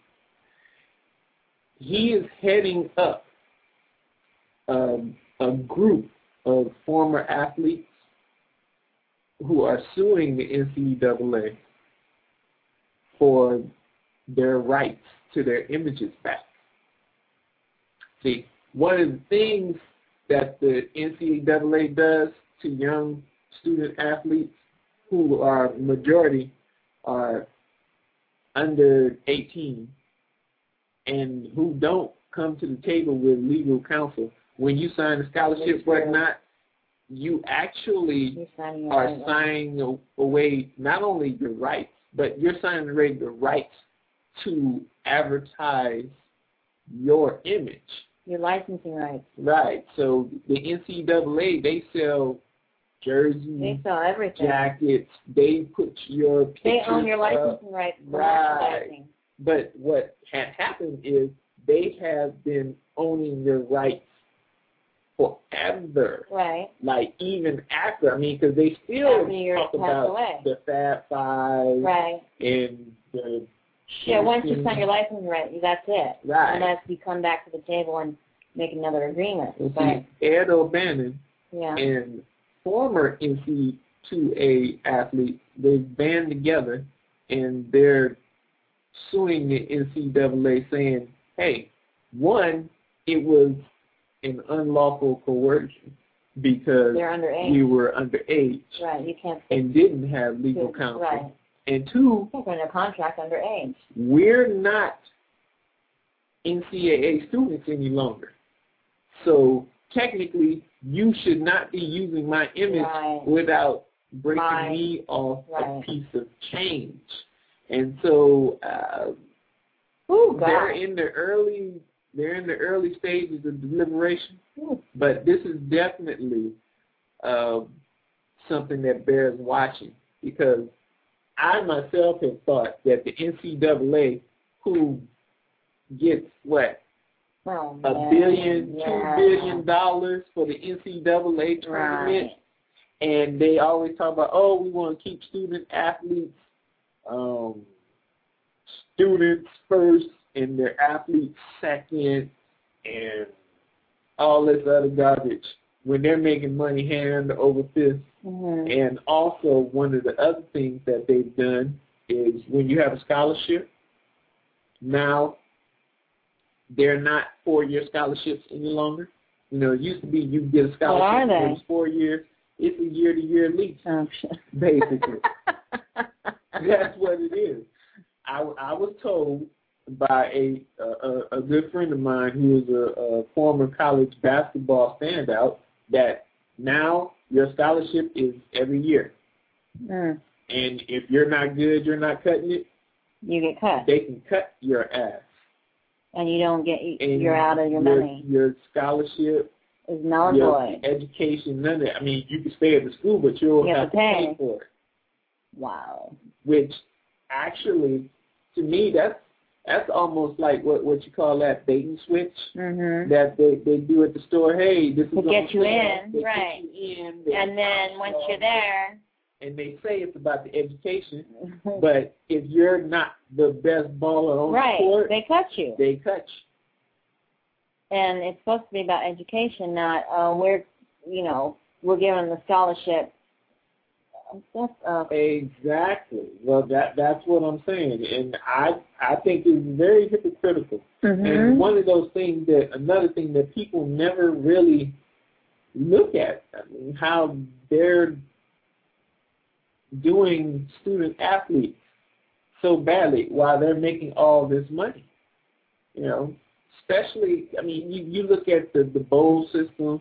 He is heading up um, a group of former athletes who are suing the N C double A for their rights to their images back. See, one of the things that the N C double A does to young student athletes who are majority are under eighteen and who don't come to the table with legal counsel. When you sign a scholarship, whatnot, you actually signing are away. signing away not only your rights, but you're signing away the rights to advertise your image. Your licensing rights. Right. So the N C double A, they sell jerseys, They sell everything. jackets. They put your pictures They own your up. licensing rights. For Right. advertising. But what had happened is they have been owning your rights forever. Right. Like even after, I mean, because they still After you're talk passed about away. the Fab Five Right. and the Yeah, once you shooting. sign your licensing right, that's it. Right. Unless you come back to the table and make another agreement. You But, see, Ed O'Bannon yeah. and former N C double A athletes, they've band together and they're suing the N C double A saying, hey, one, it was an unlawful coercion because They're underage. we were underage Right. You can't. and didn't have legal counsel. Right. And two, You can't go into a contract underage. we're not N C double A students any longer. So technically, you should not be using my image Right. without breaking My- me off a right. piece of change. And so uh, Ooh, they're God. in the early they're in the early stages of deliberation. Ooh. But this is definitely uh, something that bears watching because I myself have thought that the N C double A, who gets what Oh, a man. billion, Yeah. two billion dollars for the N C double A tournament, Right. and they always talk about, oh, we want to keep student athletes, um, students first, and their athletes second, and all this other garbage when they're making money hand over fist. Mm-hmm. And also, one of the other things that they've done is when you have a scholarship, now they're not four-year scholarships any longer. You know, it used to be you get a scholarship What are they? for four years. It's a year-to-year lease, Oh, shit. basically. That's what it is. I, I was told by a, a a good friend of mine who is a, a former college basketball standout that now your scholarship is every year. Mm. And if you're not good, you're not cutting it, You get cut. they can cut your ass. And you don't get, And you're out of your, your money. Your scholarship, Is null and your void. education, none of that. I mean, you can stay at the school, but you'll You have, have to to pay. pay. for it. Wow. Which actually, to me, that's that's almost like what, what you call that bait and switch Mhm. that they, they do at the store. Hey, this is To on get you sale. in, They right. Get you in, they And then once you're there, and they say it's about the education, but if you're not the best baller on right, the court, they cut you. they cut you. And it's supposed to be about education, not uh, we're, you know, we're giving the scholarship. That's, uh, Exactly. Well, that that's what I'm saying, and I I think it's very hypocritical. mhm. And one of those things that another thing that people never really look at, I mean, how they're doing student athletes so badly while they're making all this money. You know, especially, I mean, you, you look at the, the bowl system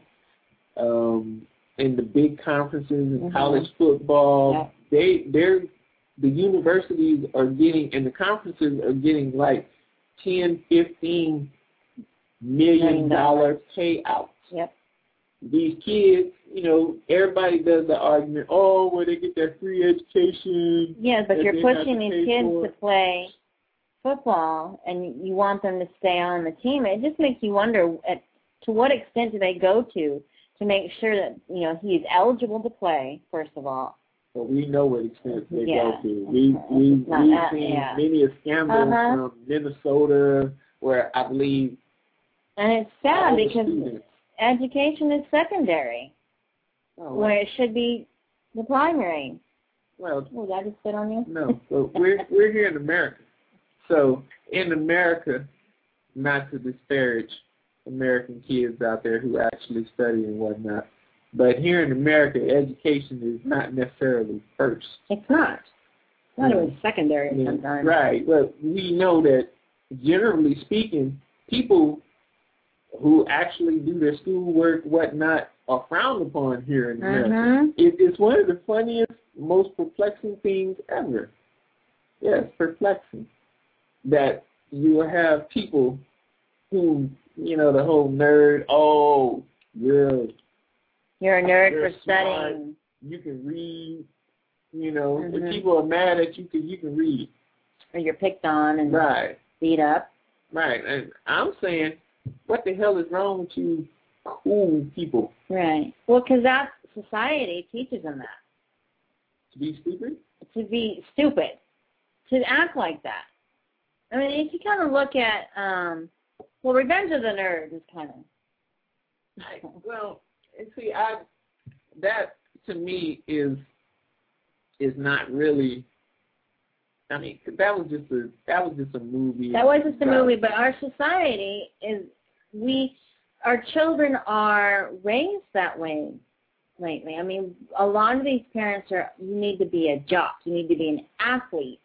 um, and the big conferences in Mhm. college football. Yeah. They, they're, the universities are getting, and the conferences are getting like ten, fifteen million dollar payouts. Yep. These kids, you know, everybody does the argument, oh, where they get their free education. Yeah, but that you're they have pushing to these pay kids for. to play football, and you want them to stay on the team. It just makes you wonder at to what extent do they go to to make sure that, you know, he's eligible to play, first of all. But we know what extent they Yeah. go to. We, Okay. we, It's not we've that, seen yeah. many a scandal Uh-huh. from Minnesota where I believe And it's sad all the because students, education is secondary, oh, where it should be the primary. well, Oh, did I just spit on you? no, but we're, we're here in America. So in America, not to disparage American kids out there who actually study and whatnot, but here in America, education is not necessarily first. It's not. It's not Yeah. even secondary Yeah, sometimes. right. Well, we know that generally speaking, people who actually do their schoolwork, whatnot, are frowned upon here in America. Mhm. It, it's one of the funniest, most perplexing things ever. Yes, perplexing. That you will have people who, you know, the whole nerd, oh, you're, You're a nerd you're for smart, studying. you can read, you know, Mhm. if people are mad at you because you can read. Or you're picked on and Right. beat up. Right, and I'm saying, what the hell is wrong with you cool people? Right. Well, because that's society teaches them that. To be stupid? To be stupid. To act like that. I mean, if you kind of look at, um, well, Revenge of the Nerds is kind of. Well, and see, I that to me is is not really. I mean, that was just a that was just a movie. That was just a about- movie, but our society is, we, our children are raised that way lately. I mean, a lot of these parents are, you need to be a jock, you need to be an athlete,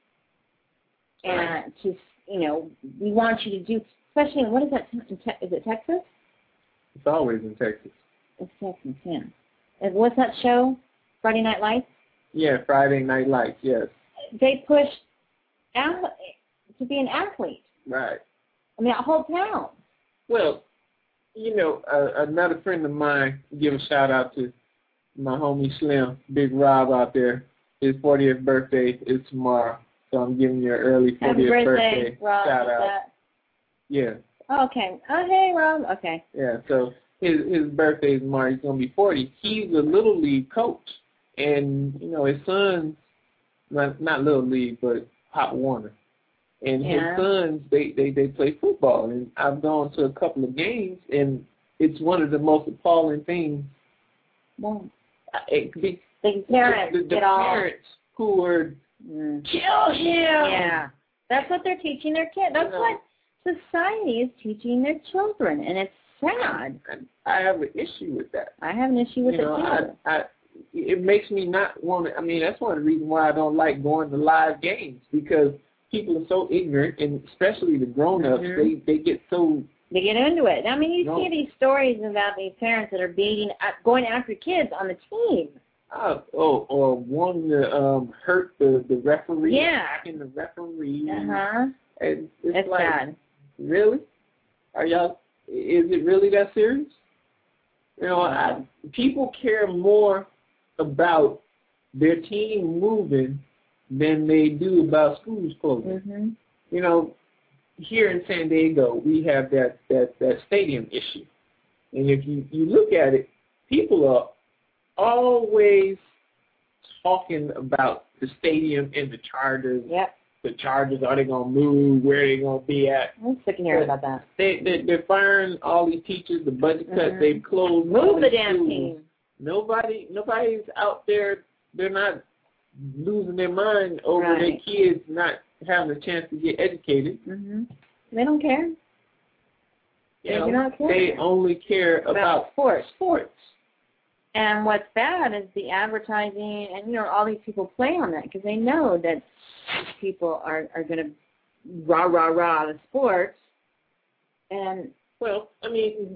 and to, you know, we want you to do, especially, what is that, is it Texas? It's always in Texas. It's Texas, yeah. And what's that show, Friday Night Lights? Yeah, Friday Night Lights. Yes. They push ath- to be an athlete. Right. I mean, a whole town. Well, you know, uh, another friend of mine, give a shout out to my homie Slim, Big Rob out there. His fortieth birthday is tomorrow, so I'm giving you an early Happy fortieth birthday, birthday Rob. shout Is out. that? Yeah, Oh, okay. Oh, hey, Rob. Okay. yeah. So his his birthday is tomorrow. He's gonna be forty. He's a little league coach, and you know his sons, not, not little league, but Pop Warner, and Yeah. his sons they, they they play football, and I've gone to a couple of games, and it's one of the most appalling things. Well, It, the, the parents the, the get all. parents who are Mm. kill him. Yeah. That's what they're teaching their kids. That's you know, what society is teaching their children, and it's sad. I have an issue with that. I have an issue with you know, it too. I, I, it makes me not want to. I mean, that's one of the reasons why I don't like going to live games, because people are so ignorant, and especially the grown-ups, mm-hmm. they, they get so... They get into it. I mean, you no. see these stories about these parents that are beating, going after kids on the team. Uh, oh, or wanting to um, hurt the, the referee, yeah. attacking the referee. Uh-huh. And it's That's like, bad. Really? Are y'all, is it really that serious? You know, I, people care more about their team moving than they do about schools closing. Mm-hmm. You know, here in San Diego, we have that, that, that stadium issue. And if you, you look at it, people are always talking about the stadium and the Chargers. Yep. The Chargers, are they going to move? Where are they going to be at? I'm sick of hearing about that. They, they, they're firing all these teachers, the budget cuts, mm-hmm. they've closed. Move the damn schools. Team. Nobody, nobody's out there, they're not losing their mind over right. their kids not having a chance to get educated. Mm-hmm. They don't care. You they know, do not care. They only care about, about sports. sports. And what's bad is the advertising, and, you know, all these people play on that because they know that people are, are going to rah, rah, rah the sports. And, well, I mean,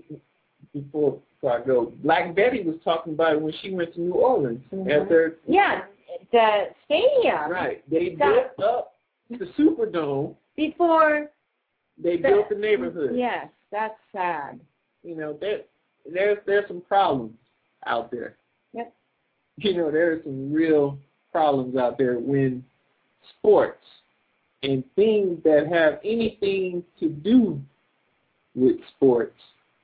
before, before I go, Black Betty was talking about it when she went to New Orleans. Mm-hmm. At their, yeah, the stadium. Right. They built up the Superdome. Before. They the, built the neighborhood. Yes, that's sad. You know, there, there's, there's some problems out there. Yep. You know, there are some real problems out there when sports and things that have anything to do with sports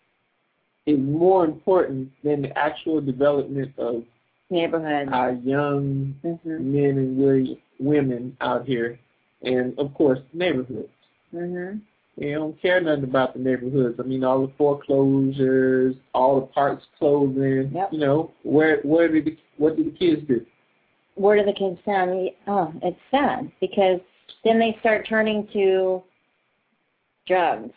is more important than the actual development of neighborhoods, our young mm-hmm. men and women out here, and of course neighborhoods. Mm-hmm. They don't care nothing about the neighborhoods. I mean, all the foreclosures, all the parks closing. Yep. You know, where where did the, what did the kids do? Where do the kids stand? Oh, it's sad because then they start turning to drugs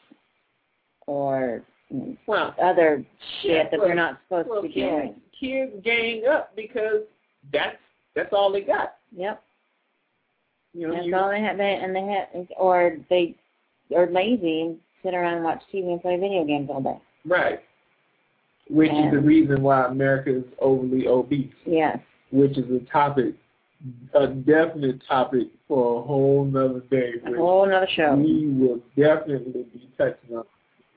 or well, other shit yeah, that well, they're not supposed well, to be kids, doing. Kids gang up because that's that's all they got. Yep. You know, that's you, all they have, they, and they have, or they are lazy and sit around and watch T V and play video games all day. Right. Which and, is the reason why America is overly obese. Yes. Which is a topic, a definite topic for a whole nother day. A whole nother show. We will definitely be touching on.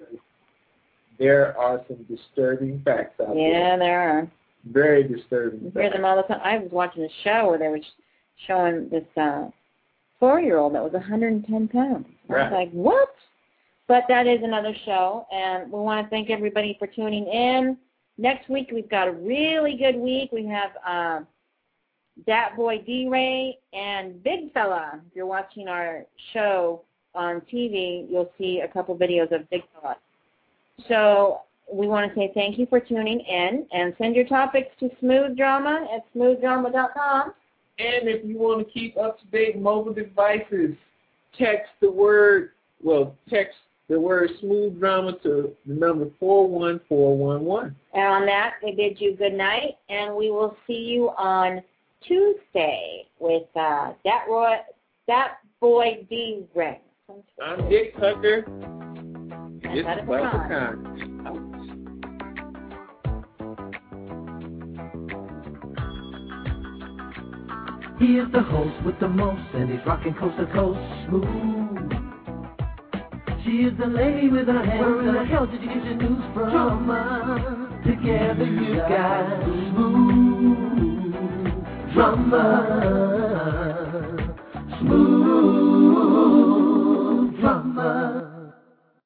There are some disturbing facts out yeah, there. Yeah, there are. Very disturbing you facts. hear them all the time. I was watching a show where they were showing this uh, four-year-old that was one hundred ten pounds. I right. was like, what? But that is another show, and we want to thank everybody for tuning in. Next week, we've got a really good week. We have uh, Dat Boy D-Ray and Big Fella. If you're watching our show on T V, you'll see a couple videos of Big Fella. So we want to say thank you for tuning in, and send your topics to Smooth Drama at smooth drama dot com. And if you want to keep up-to-date mobile devices, text the word, well, text the word Smooth Drama to the number four one four one one. And on that, we bid you good night, and we will see you on Tuesday with uh, that, Roy, that Boy D-Ray. I'm Dick Tucker. It's about the time. He is the host with the most, and he's rocking coast to coast smooth. She is the lady with her hands. Where in the hell did you get your news from? Drama. Together you got smooth drama. Smooth.